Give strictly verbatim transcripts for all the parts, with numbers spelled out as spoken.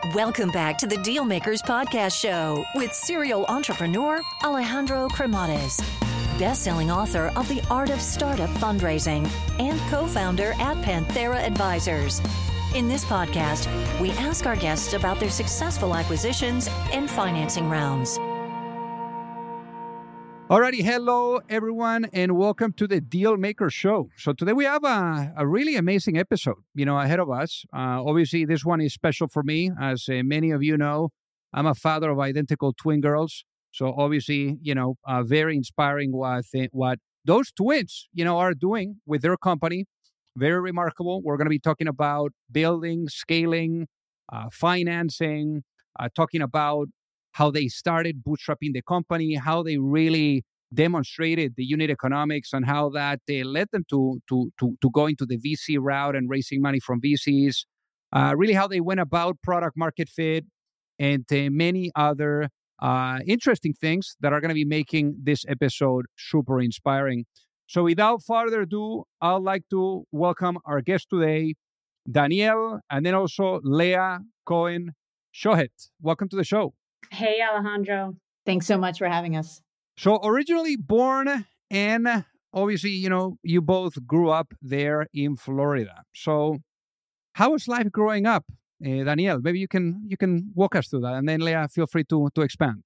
Welcome back to the Dealmakers Podcast Show with serial entrepreneur Alejandro Cremades, best-selling author of The Art of Startup Fundraising and co-founder at Panthera Advisors. In this podcast, we ask our guests about their successful acquisitions and financing rounds. Alrighty, hello everyone, and welcome to the Dealmaker Show. So today we have a, a really amazing episode, you know, ahead of us. Uh, obviously, this one is special for me, as uh, many of you know. I'm a father of identical twin girls, so obviously, you know, uh, very inspiring what uh, what those twins, you know, are doing with their company. Very remarkable. We're going to be talking about building, scaling, uh, financing, uh, talking about how they started bootstrapping the company, how they really demonstrated the unit economics, and how that they led them to to to, to go into the V C route and raising money from V Cs. Uh, really, how they went about product market fit, and uh, many other uh, interesting things that are going to be making this episode super inspiring. So, without further ado, I'd like to welcome our guest today, Danielle, and then also Leah Cohen Shohet. Welcome to the show. Hey, Alejandro. Thanks so much for having us. So originally born, and obviously, you know, you both grew up there in Florida. So how was life growing up, uh, Danielle? Maybe you can you can walk us through that, and then Leah, feel free to to expand.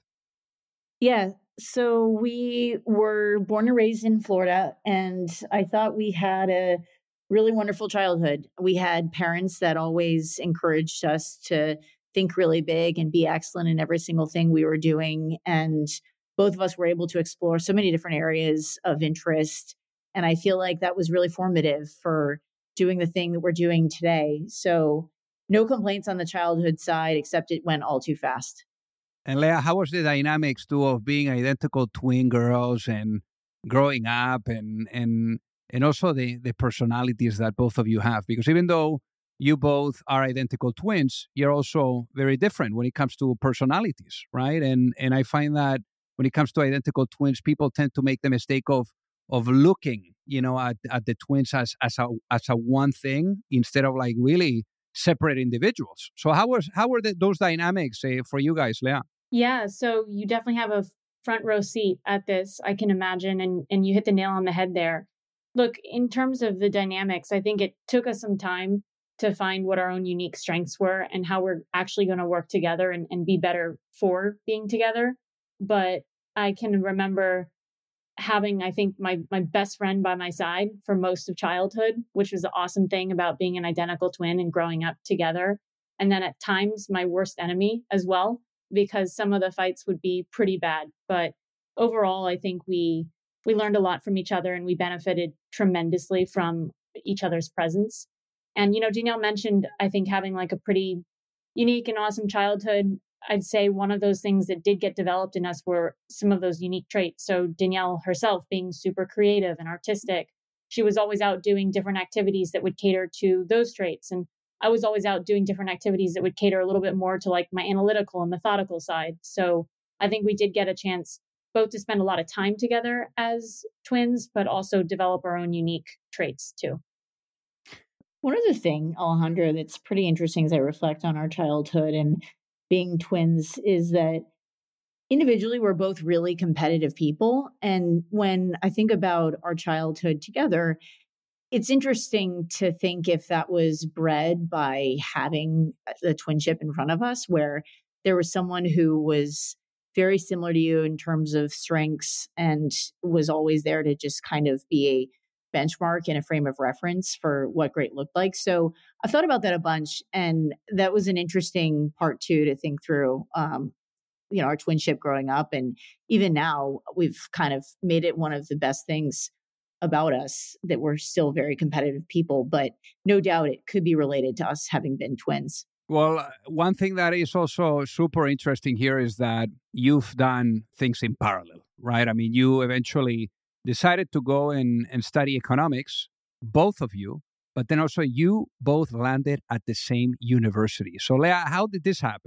Yeah. So we were born and raised in Florida, and I thought we had a really wonderful childhood. We had parents that always encouraged us to think really big and be excellent in every single thing we were doing. And both of us were able to explore so many different areas of interest. And I feel like that was really formative for doing the thing that we're doing today. So no complaints on the childhood side, except it went all too fast. And Leah, how was the dynamics too of being identical twin girls and growing up, and and and also the the personalities that both of you have? Because even though you both are identical twins, you're also very different when it comes to personalities, right? And and I find that when it comes to identical twins, people tend to make the mistake of of looking, you know, at, at the twins as as a as a one thing instead of like really separate individuals. So how was how were the, those dynamics uh, for you guys, Leah? Yeah, so you definitely have a front row seat at this, I can imagine, and and you hit the nail on the head there. Look, in terms of the dynamics, I think it took us some time to find what our own unique strengths were and how we're actually going to work together and, and be better for being together. But I can remember having, I think, my my best friend by my side for most of childhood, which was the awesome thing about being an identical twin and growing up together. And then at times, my worst enemy as well, because some of the fights would be pretty bad. But overall, I think we we learned a lot from each other, and we benefited tremendously from each other's presence. And, you know, Danielle mentioned, I think, having like a pretty unique and awesome childhood. I'd say one of those things that did get developed in us were some of those unique traits. So Danielle herself being super creative and artistic, she was always out doing different activities that would cater to those traits. And I was always out doing different activities that would cater a little bit more to like my analytical and methodical side. So I think we did get a chance both to spend a lot of time together as twins, but also develop our own unique traits too. One other thing, Alejandro, that's pretty interesting as I reflect on our childhood and being twins is that individually, we're both really competitive people. And when I think about our childhood together, it's interesting to think if that was bred by having the twinship in front of us, where there was someone who was very similar to you in terms of strengths and was always there to just kind of be a benchmark and a frame of reference for what great looked like. So I've thought about that a bunch, and that was an interesting part too to think through. Um, you know, our twinship growing up, and even now, we've kind of made it one of the best things about us that we're still very competitive people. But no doubt, it could be related to us having been twins. Well, one thing that is also super interesting here is that you've done things in parallel, right? I mean, you eventually decided to go and, and study economics, both of you, but then also you both landed at the same university. So, Leah, how did this happen?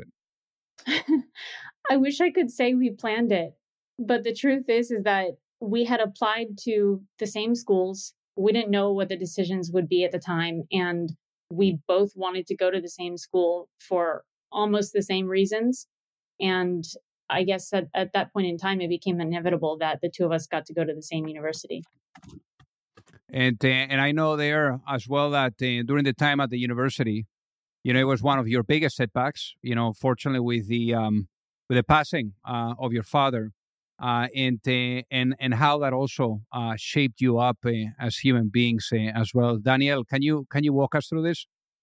I wish I could say we planned it, but the truth is, is that we had applied to the same schools. We didn't know what the decisions would be at the time, and we both wanted to go to the same school for almost the same reasons. And I guess at, at that point in time, it became inevitable that the two of us got to go to the same university. And uh, and I know there as well that uh, during the time at the university, you know, it was one of your biggest setbacks. You know, fortunately with the um, with the passing uh, of your father, uh, and uh, and and how that also uh, shaped you up uh, as human beings uh, as well. Danielle, can you can you walk us through this?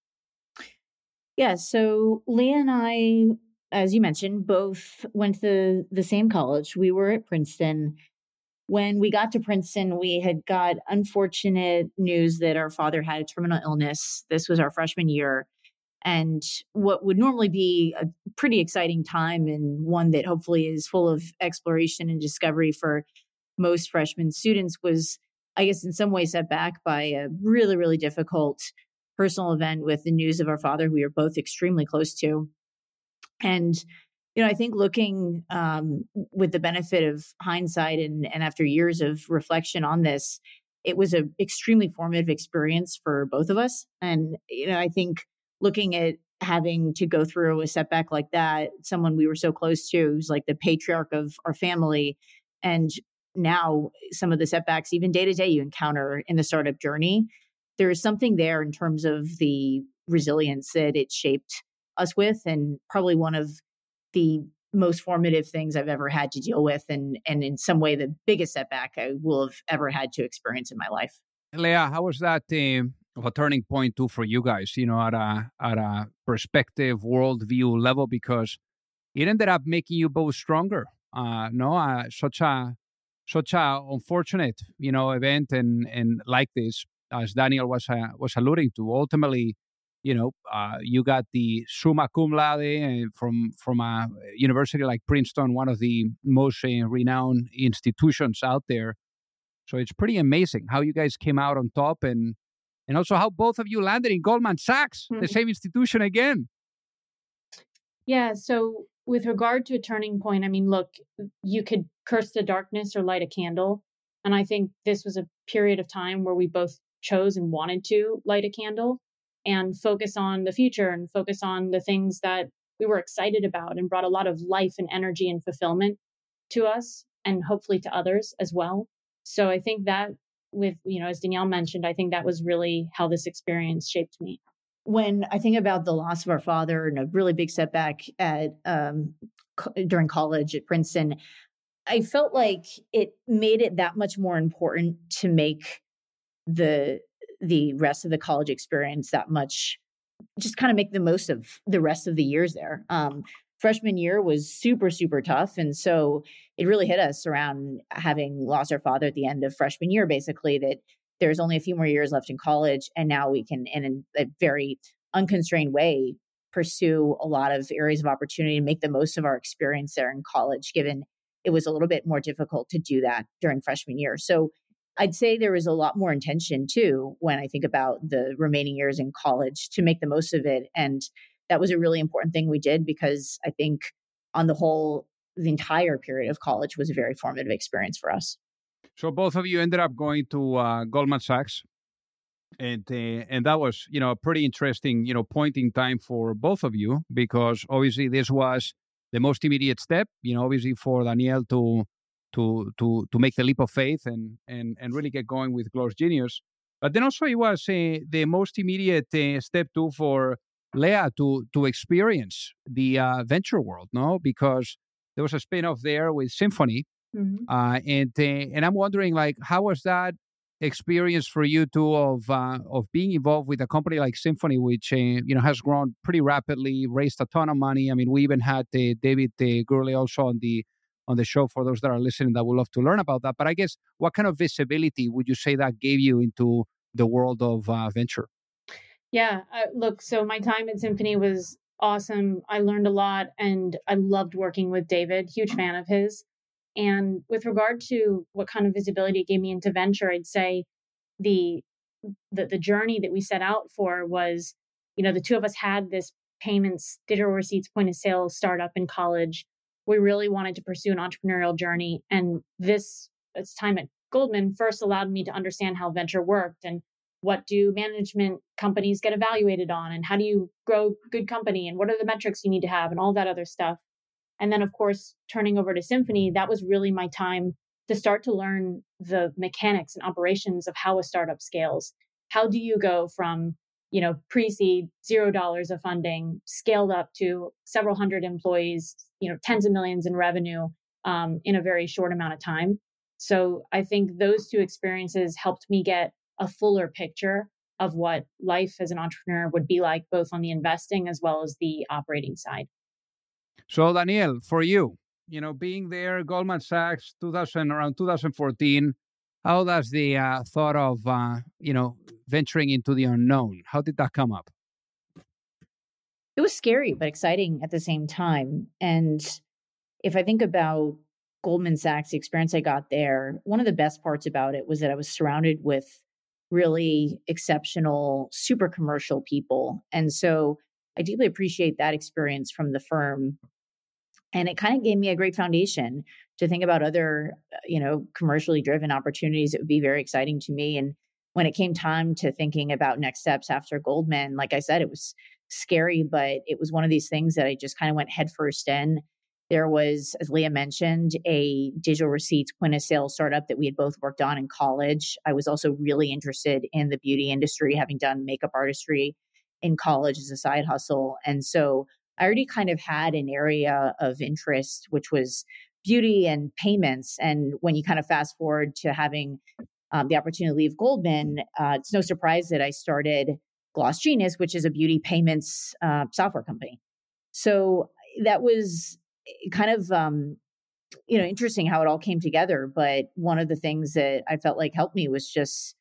Yeah. So Leah and I, as you mentioned, both went to the same college. We were at Princeton. When we got to Princeton, we had got unfortunate news that our father had a terminal illness. This was our freshman year. And what would normally be a pretty exciting time, and one that hopefully is full of exploration and discovery for most freshman students, was, I guess, in some ways set back by a really, really difficult personal event with the news of our father, who we were both extremely close to. And you know, I think looking um, with the benefit of hindsight and, and after years of reflection on this, it was an extremely formative experience for both of us. And, you know, I think looking at having to go through a setback like that, someone we were so close to, who's like the patriarch of our family, and now some of the setbacks, even day to day, you encounter in the startup journey, there is something there in terms of the resilience that it shaped us with, and probably one of the most formative things I've ever had to deal with, and and in some way the biggest setback I will have ever had to experience in my life. Leah, how was that uh, a turning point too for you guys? You know, at a at a perspective, worldview level, because it ended up making you both stronger. Uh, no, uh, such a such a unfortunate, you know, event, and and like this, as Daniel was uh, was alluding to, ultimately. You know, uh, you got the summa cum laude uh, from from a university like Princeton, one of the most uh, renowned institutions out there. So it's pretty amazing how you guys came out on top, and and also how both of you landed in Goldman Sachs, mm-hmm. the same institution again. Yeah. So with regard to a turning point, I mean, look, you could curse the darkness or light a candle, and I think this was a period of time where we both chose and wanted to light a candle and focus on the future and focus on the things that we were excited about and brought a lot of life and energy and fulfillment to us, and hopefully to others as well. So I think that with, you know, as Danielle mentioned, I think that was really how this experience shaped me. When I think about the loss of our father and a really big setback at um, co- during college at Princeton, I felt like it made it that much more important to make the the rest of the college experience that much, just kind of make the most of the rest of the years there. Um, freshman year was super, super tough. And so it really hit us around having lost our father at the end of freshman year, basically, that there's only a few more years left in college. And now we can, in a very unconstrained way, pursue a lot of areas of opportunity and make the most of our experience there in college, given it was a little bit more difficult to do that during freshman year. So I'd say there was a lot more intention too, when I think about the remaining years in college, to make the most of it. And that was a really important thing we did, because I think on the whole, the entire period of college was a very formative experience for us. So both of you ended up going to uh, Goldman Sachs. And uh, and that was, you know, a pretty interesting, you know, point in time for both of you, because obviously this was the most immediate step, you know, obviously for Danielle to to to to make the leap of faith and and and really get going with Globs Genius. But then also it was uh, the most immediate uh, step too for Leah to to experience the uh, venture world, no? Because there was a spin-off there with Symphony, mm-hmm. uh, and uh, and I'm wondering, like, how was that experience for you too of uh, of being involved with a company like Symphony, which uh, you know has grown pretty rapidly, raised a ton of money. I mean, we even had uh, David uh, Gurley also on the on the show for those that are listening that would love to learn about that. But I guess, what kind of visibility would you say that gave you into the world of uh, venture? Yeah, uh, look, so my time at Symphony was awesome. I learned a lot, and I loved working with David, huge fan of his. And with regard to what kind of visibility it gave me into venture, I'd say the, the the journey that we set out for was, you know, the two of us had this payments, digital receipts, point of sale startup in college. We really wanted to pursue an entrepreneurial journey. And this, this time at Goldman first allowed me to understand how venture worked and what do management companies get evaluated on, and how do you grow good company, and what are the metrics you need to have, and all that other stuff. And then, of course, turning over to Symphony, that was really my time to start to learn the mechanics and operations of how a startup scales. How do you go from, you know, pre-seed, zero dollars of funding, scaled up to several hundred employees, you know, tens of millions in revenue um, in a very short amount of time. So I think those two experiences helped me get a fuller picture of what life as an entrepreneur would be like, both on the investing as well as the operating side. So Daniel, for you, you know, being there, Goldman Sachs, two thousand, around two thousand fourteen, how does the uh, thought of, uh, you know, venturing into the unknown, how did that come up? It was scary, but exciting at the same time. And if I think about Goldman Sachs, the experience I got there, one of the best parts about it was that I was surrounded with really exceptional, super commercial people. And so I deeply appreciate that experience from the firm. And it kind of gave me a great foundation to think about other, you know, commercially driven opportunities that would be very exciting to me. And when it came time to thinking about next steps after Goldman, like I said, it was scary, but it was one of these things that I just kind of went headfirst in. There was, as Leah mentioned, a digital receipts point of sale startup that we had both worked on in college. I was also really interested in the beauty industry, having done makeup artistry in college as a side hustle. And so I already kind of had an area of interest, which was beauty and payments. And when you kind of fast forward to having um, the opportunity to leave Goldman, uh, it's no surprise that I started Gloss Genius, which is a beauty payments uh, software company. So that was kind of, um, you know, interesting how it all came together. But one of the things that I felt like helped me was just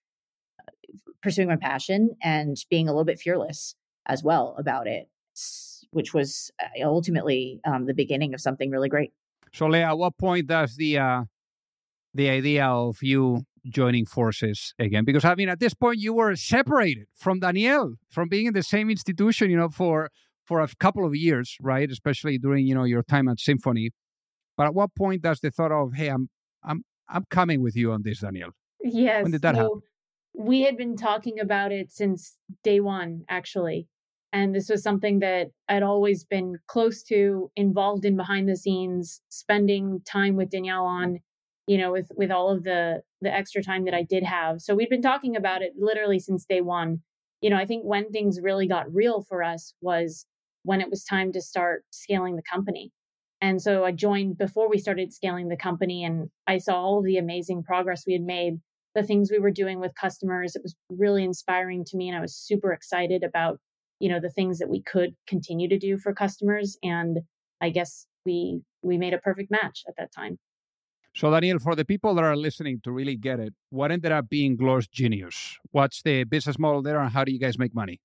pursuing my passion and being a little bit fearless as well about it, which was ultimately um, the beginning of something really great. So, Leah, at what point does the uh, the idea of you joining forces again? Because, I mean, at this point, you were separated from Daniel, from being in the same institution, you know, for for a couple of years, right? Especially during, you know, your time at Symphony. But at what point does the thought of, hey, I'm I'm I'm coming with you on this, Daniel? Yes. When did that so happen? We had been talking about it since day one, actually. And this was something that I'd always been close to, involved in behind the scenes, spending time with Danielle on, you know, with, with all of the, the extra time that I did have. So we'd been talking about it literally since day one. You know, I think when things really got real for us was when it was time to start scaling the company. And so I joined before we started scaling the company, and I saw all of the amazing progress we had made, the things we were doing with customers. It was really inspiring to me, and I was super excited about, you know, the things that we could continue to do for customers. And I guess we we made a perfect match at that time. So, Daniel, for the people that are listening to really get it, what ended up being Gloss Genius? What's the business model there, and how do you guys make money?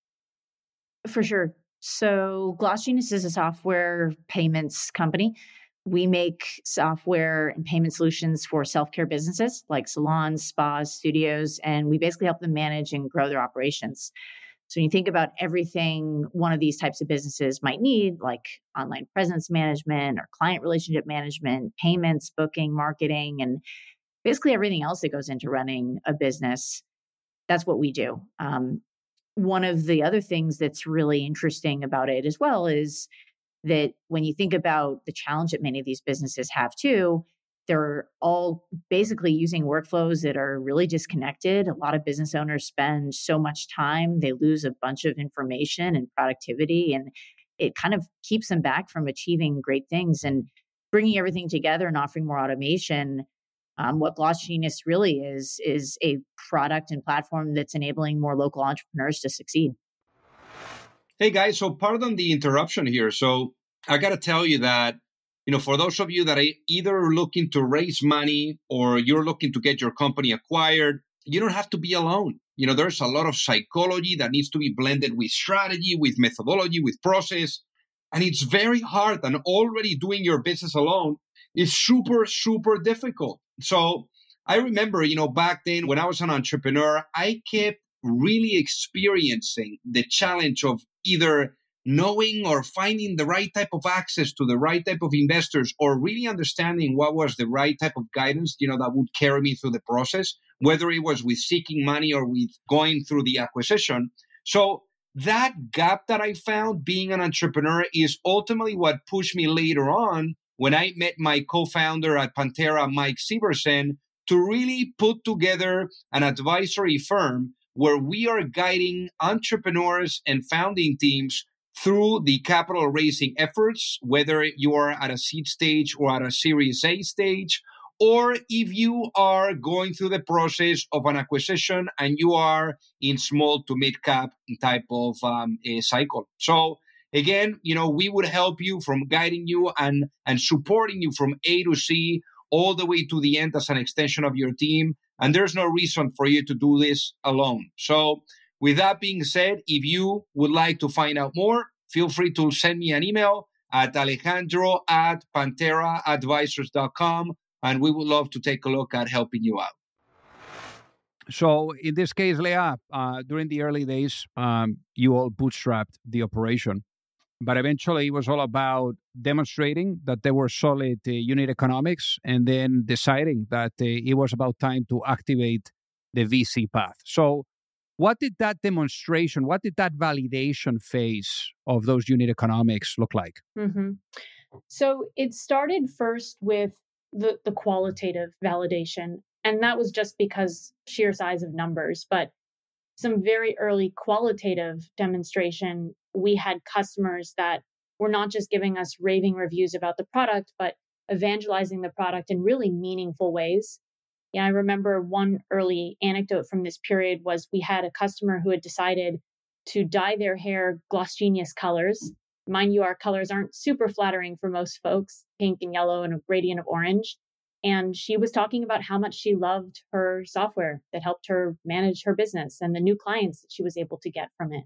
For sure. So Gloss Genius is a software payments company. We make software and payment solutions for self-care businesses like salons, spas, studios, and we basically help them manage and grow their operations. So when you think about everything one of these types of businesses might need, like online presence management or client relationship management, payments, booking, marketing, and basically everything else that goes into running a business, that's what we do. Um, one of the other things that's really interesting about it as well is that when you think about the challenge that many of these businesses have too, they're all basically using workflows that are really disconnected. A lot of business owners spend so much time, they lose a bunch of information and productivity, and it kind of keeps them back from achieving great things. And bringing everything together and offering more automation, um, what Gloss Genius really is, is a product and platform that's enabling more local entrepreneurs to succeed. Hey guys, so pardon the interruption here. So I got to tell you that, you know, for those of you that are either looking to raise money or you're looking to get your company acquired, you don't have to be alone. You know, there's a lot of psychology that needs to be blended with strategy, with methodology, with process. And it's very hard. And already doing your business alone is super, super difficult. So I remember, you know, back then when I was an entrepreneur, I kept really experiencing the challenge of either knowing or finding the right type of access to the right type of investors, or really understanding what was the right type of guidance, you know, that would carry me through the process, whether it was with seeking money or with going through the acquisition. So that gap that I found being an entrepreneur is ultimately what pushed me later on when I met my co-founder at Pantera, Mike Severson, to really put together an advisory firm where we are guiding entrepreneurs and founding teams through the capital raising efforts, whether you are at a seed stage or at a Series A stage, or if you are going through the process of an acquisition and you are in small to mid cap type of um, a cycle. So again, you know, we would help you from guiding you and, and supporting you from A to C all the way to the end as an extension of your team. And there's no reason for you to do this alone. So with that being said, if you would like to find out more, feel free to send me an email at Alejandro at Pantera Advisors dot com, and we would love to take a look at helping you out. So in this case, Lea, uh, during the early days, um, you all bootstrapped the operation, but eventually it was all about demonstrating that there were solid uh, unit economics and then deciding that uh, it was about time to activate the V C path. So what did that demonstration, what did that validation phase of those unit economics look like? Mm-hmm. So it started first with the, the qualitative validation, and that was just because sheer size of numbers, but some very early qualitative demonstration, we had customers that were not just giving us raving reviews about the product, but evangelizing the product in really meaningful ways. Yeah, I remember one early anecdote from this period was we had a customer who had decided to dye their hair Gloss Genius colors. Mind you, our colors aren't super flattering for most folks, pink and yellow and a gradient of orange. And she was talking about how much she loved her software that helped her manage her business and the new clients that she was able to get from it.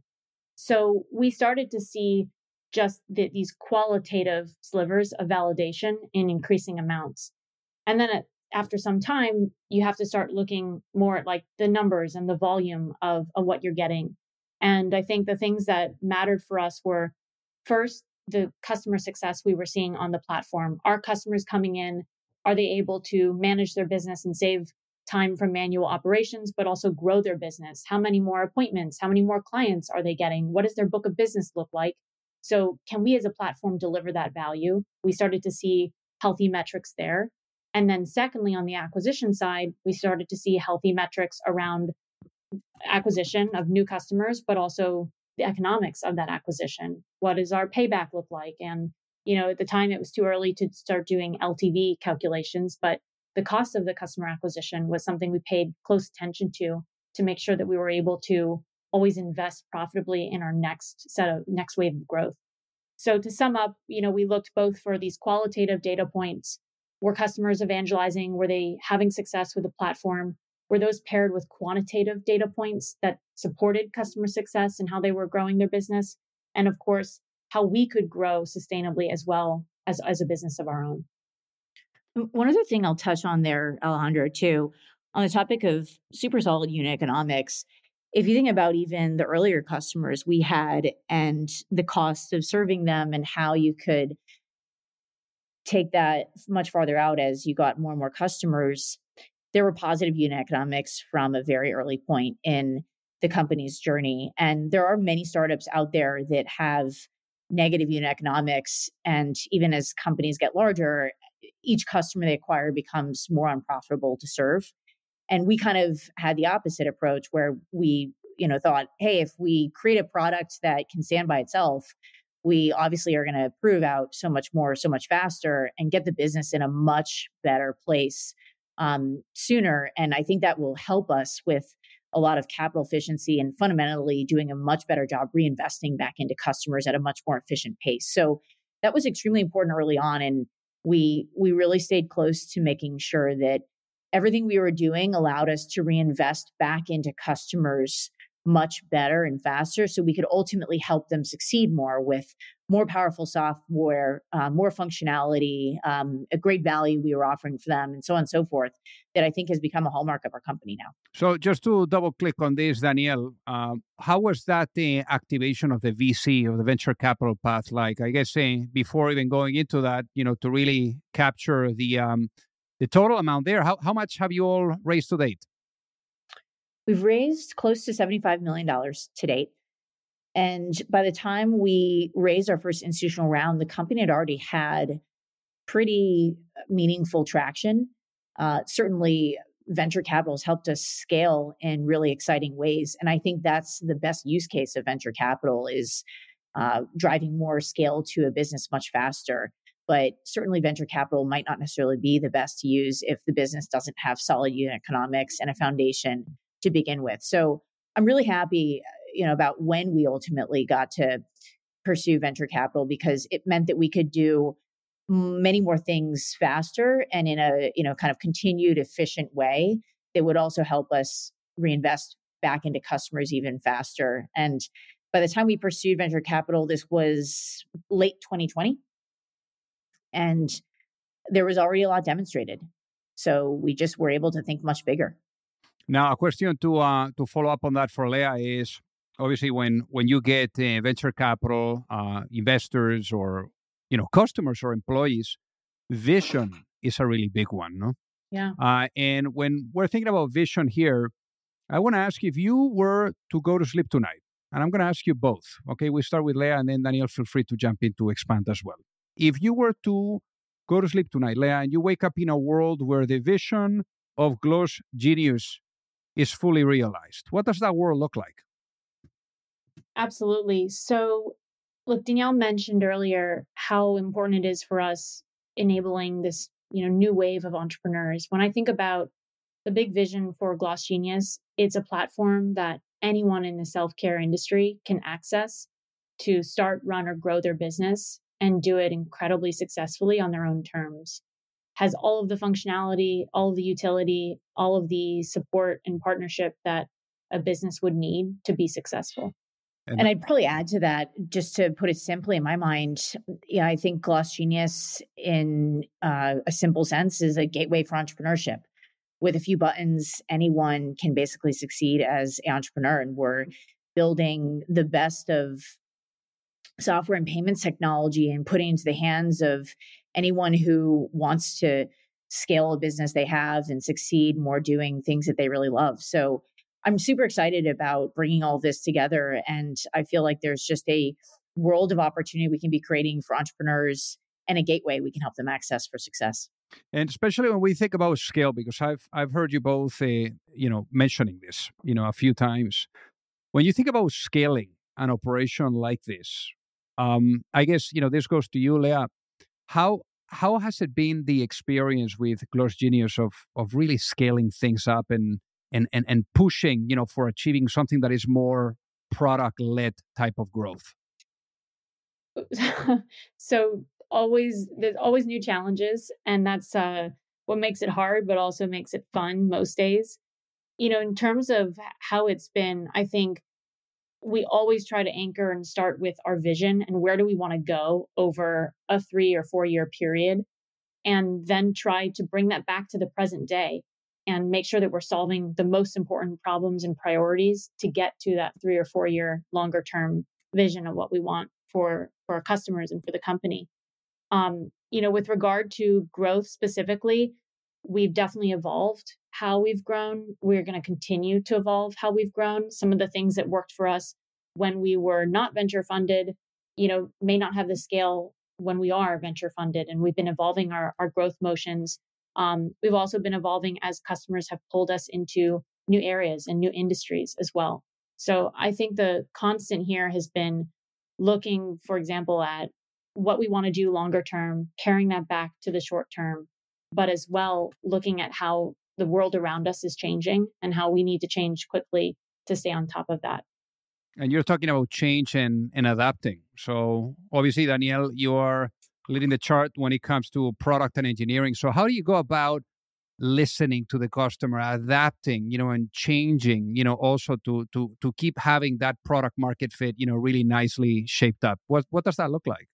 So we started to see just the, these qualitative slivers of validation in increasing amounts. And then at, after some time, you have to start looking more at like the numbers and the volume of, of what you're getting. And I think the things that mattered for us were first, the customer success we were seeing on the platform. Our customers coming in, are they able to manage their business and save time from manual operations, but also grow their business? How many more appointments? How many more clients are they getting? What does their book of business look like? So can we as a platform deliver that value? We started to see healthy metrics there. And then secondly, on the acquisition side, we started to see healthy metrics around acquisition of new customers, but also the economics of that acquisition. What does our payback look like? And, you know, at the time it was too early to start doing L T V calculations, but the cost of the customer acquisition was something we paid close attention to, to make sure that we were able to always invest profitably in our next set of next wave of growth. So to sum up, you know, we looked both for these qualitative data points. Were customers evangelizing? Were they having success with the platform? Were those paired with quantitative data points that supported customer success and how they were growing their business? And of course, how we could grow sustainably as well as, as a business of our own. One other thing I'll touch on there, Alejandro, too, on the topic of super solid unit economics, if you think about even the earlier customers we had and the cost of serving them and how you could take that much farther out as you got more and more customers, there were positive unit economics from a very early point in the company's journey. And there are many startups out there that have negative unit economics. And even as companies get larger, each customer they acquire becomes more unprofitable to serve. And we kind of had the opposite approach where we, you know, thought, hey, if we create a product that can stand by itself, we obviously are going to prove out so much more, so much faster and get the business in a much better place um, sooner. And I think that will help us with a lot of capital efficiency and fundamentally doing a much better job reinvesting back into customers at a much more efficient pace. So that was extremely important early on. And we we really stayed close to making sure that everything we were doing allowed us to reinvest back into customers much better and faster, so we could ultimately help them succeed more with more powerful software, uh, more functionality, um, a great value we were offering for them, and so on and so forth, that I think has become a hallmark of our company now. So just to double click on this, Danielle, um, how was that the activation of the V C, of the venture capital path like? I guess uh, before even going into that, you know, to really capture the um, the total amount there, how, how much have you all raised to date? We've raised close to seventy-five million dollars to date. And by the time we raised our first institutional round, the company had already had pretty meaningful traction. Uh, certainly, venture capital has helped us scale in really exciting ways. And I think that's the best use case of venture capital is uh, driving more scale to a business much faster. But certainly venture capital might not necessarily be the best to use if the business doesn't have solid unit economics and a foundation to begin with. So I'm really happy, you know, about when we ultimately got to pursue venture capital, because it meant that we could do many more things faster and in a, you know, kind of continued efficient way that would also help us reinvest back into customers even faster. And by the time we pursued venture capital, this was late twenty twenty. And there was already a lot demonstrated. So we just were able to think much bigger. Now, a question to uh, to follow up on that for Leah is, obviously, when when you get uh, venture capital, uh, investors, or you know customers or employees, vision is a really big one, no? Yeah. Uh, and when we're thinking about vision here, I want to ask you, if you were to go to sleep tonight, and I'm going to ask you both. Okay, we start with Leah, and then Danielle, feel free to jump in to expand as well. If you were to go to sleep tonight, Leah, and you wake up in a world where the vision of Gloss Genius is fully realized, what does that world look like? Absolutely. So, look, Danielle mentioned earlier how important it is for us enabling this, you know, new wave of entrepreneurs. When I think about the big vision for Gloss Genius, it's a platform that anyone in the self-care industry can access to start, run, or grow their business and do it incredibly successfully on their own terms. Has all of the functionality, all of the utility, all of the support and partnership that a business would need to be successful. And, and I'd probably add to that, just to put it simply in my mind, yeah, I think Gloss Genius, in uh, a simple sense, is a gateway for entrepreneurship. With a few buttons, anyone can basically succeed as an entrepreneur. And we're building the best of software and payments technology and putting into the hands of anyone who wants to scale a business they have and succeed more doing things that they really love. So I'm super excited about bringing all this together. And I feel like there's just a world of opportunity we can be creating for entrepreneurs and a gateway we can help them access for success. And especially when we think about scale, because I've I've heard you both, uh, you know, mentioning this, you know, a few times. When you think about scaling an operation like this, um, I guess, you know, this goes to you, Leah. How how has it been the experience with Gloss Genius of of really scaling things up and and and and pushing, you know, for achieving something that is more product-led type of growth? So always there's always new challenges, and that's uh, what makes it hard, but also makes it fun most days. You know, in terms of how it's been, I think we always try to anchor and start with our vision and where do we want to go over a three or four year period, and then try to bring that back to the present day and make sure that we're solving the most important problems and priorities to get to that three or four year longer term vision of what we want for, for our customers and for the company. Um, you know, with regard to growth specifically, we've definitely evolved how we've grown. We're going to continue to evolve how we've grown. Some of the things that worked for us when we were not venture funded, you know, may not have the scale when we are venture funded. And we've been evolving our, our growth motions. Um, we've also been evolving as customers have pulled us into new areas and new industries as well. So I think the constant here has been looking, for example, at what we want to do longer term, carrying that back to the short term, but as well looking at how the world around us is changing and how we need to change quickly to stay on top of that. And you're talking about change and, and adapting. So obviously, Danielle, you are leading the chart when it comes to product and engineering. So how do you go about listening to the customer, adapting, you know, and changing, you know, also to to to keep having that product market fit, you know, really nicely shaped up. What what does that look like?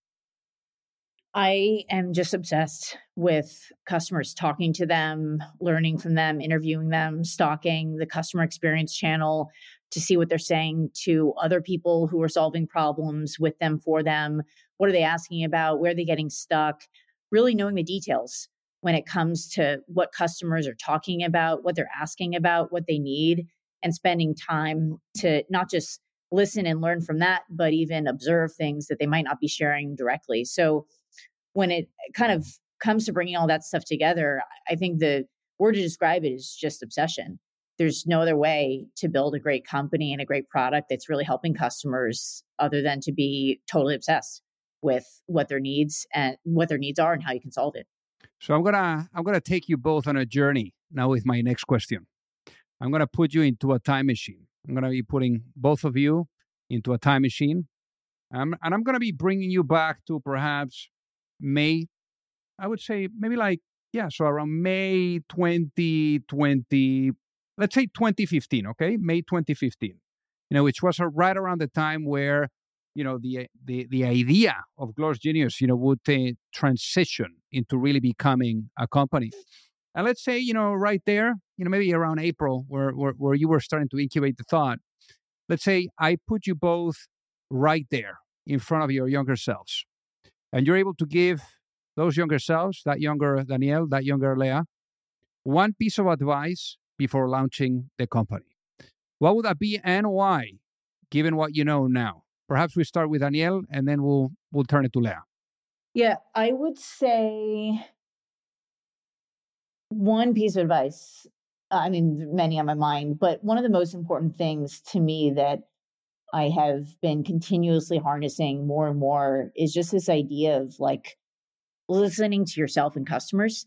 I am just obsessed with customers, talking to them, learning from them, interviewing them, stalking the customer experience channel to see what they're saying to other people who are solving problems with them, for them. What are they asking about? Where are they getting stuck? Really knowing the details when it comes to what customers are talking about, what they're asking about, what they need, and spending time to not just listen and learn from that, but even observe things that they might not be sharing directly. So when it kind of comes to bringing all that stuff together, I think the word to describe it is just obsession. There's no other way to build a great company and a great product that's really helping customers other than to be totally obsessed with what their needs and what their needs are and how you can solve it. So I'm gonna I'm gonna take you both on a journey now with my next question. I'm gonna put you into a time machine. I'm gonna be putting both of you into a time machine, um, and I'm gonna be bringing you back to perhaps May. I would say maybe like yeah, so around May twenty twenty, let's say twenty fifteen. Okay, May twenty fifteen. You know, which was right around the time where you know the the the idea of Gloss Genius, you know, would uh, transition into really becoming a company. And let's say, you know, right there, you know, maybe around April, where, where where you were starting to incubate the thought. Let's say I put you both right there in front of your younger selves, and you're able to give those younger selves, that younger Daniel, that younger Lea, one piece of advice before launching the company. What would that be and why, given what you know now? Perhaps we start with Daniel, and then we'll we'll turn it to Lea. Yeah, I would say one piece of advice. I mean, many on my mind, but one of the most important things to me that I have been continuously harnessing more and more is just this idea of like listening to yourself and customers.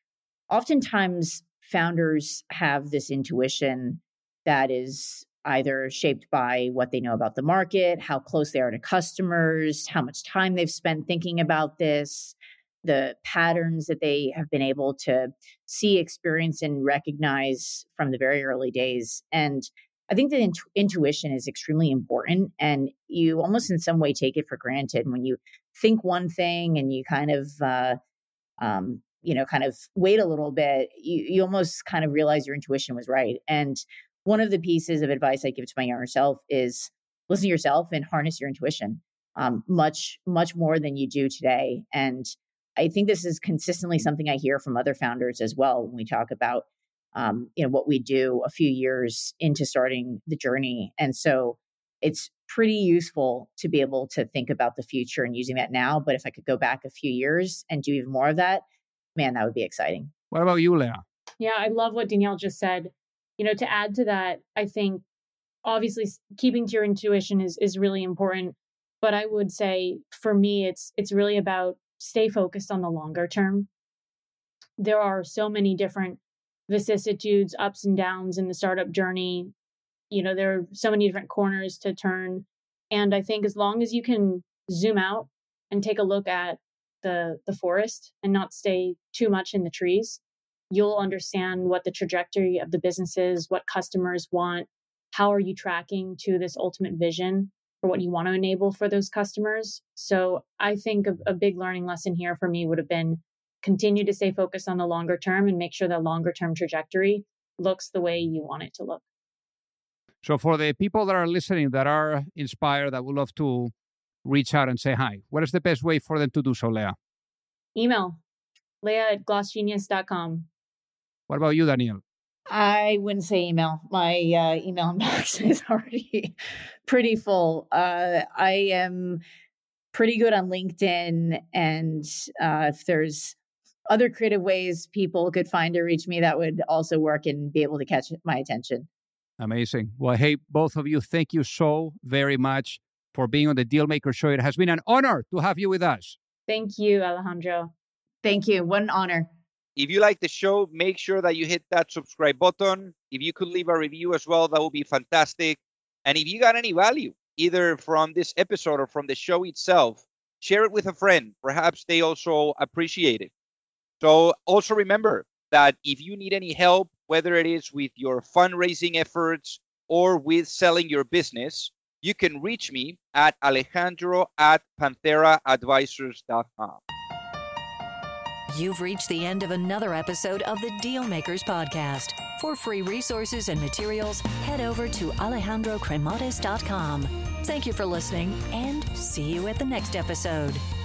Oftentimes, founders have this intuition that is either shaped by what they know about the market, how close they are to customers, how much time they've spent thinking about this, the patterns that they have been able to see, experience, and recognize from the very early days. And I think that intu- intuition is extremely important, and you almost in some way take it for granted when you think one thing and you kind of, uh, um, you know, kind of wait a little bit, you, you almost kind of realize your intuition was right. And one of the pieces of advice I give to my younger self is listen to yourself and harness your intuition um, much, much more than you do today. And I think this is consistently something I hear from other founders as well when we talk about, um, you know, what we do a few years into starting the journey. And so it's pretty useful to be able to think about the future and using that now. But if I could go back a few years and do even more of that, man, that would be exciting. What about you, Lea? Yeah, I love what Danielle just said. You know, to add to that, I think obviously keeping to your intuition is is really important. But I would say for me, it's it's really about stay focused on the longer term. There are so many different vicissitudes, ups and downs in the startup journey. You know, there are so many different corners to turn. And I think as long as you can zoom out and take a look at the the forest and not stay too much in the trees, you'll understand what the trajectory of the business is, what customers want, how are you tracking to this ultimate vision for what you want to enable for those customers. So I think a, a big learning lesson here for me would have been continue to stay focused on the longer term and make sure the longer term trajectory looks the way you want it to look. So for the people that are listening that are inspired, that would love to reach out and say hi, what is the best way for them to do so, Lea? Email, Lea at gloss genius dot com. What about you, Daniel? I wouldn't say email. My uh, email inbox is already pretty full. Uh, I am pretty good on LinkedIn, and uh, if there's other creative ways people could find to reach me, that would also work and be able to catch my attention. Amazing. Well, hey, both of you, thank you so very much for being on the Dealmaker Show. It has been an honor to have you with us. Thank you, Alejandro. Thank you. What an honor. If you like the show, make sure that you hit that subscribe button. If you could leave a review as well, that would be fantastic. And if you got any value, either from this episode or from the show itself, share it with a friend. Perhaps they also appreciate it. So also remember that if you need any help, whether it is with your fundraising efforts or with selling your business, you can reach me at Alejandro at panthera advisors dot com. You've reached the end of another episode of the Dealmakers Podcast. For free resources and materials, head over to alejandro cremades dot com. Thank you for listening, and see you at the next episode.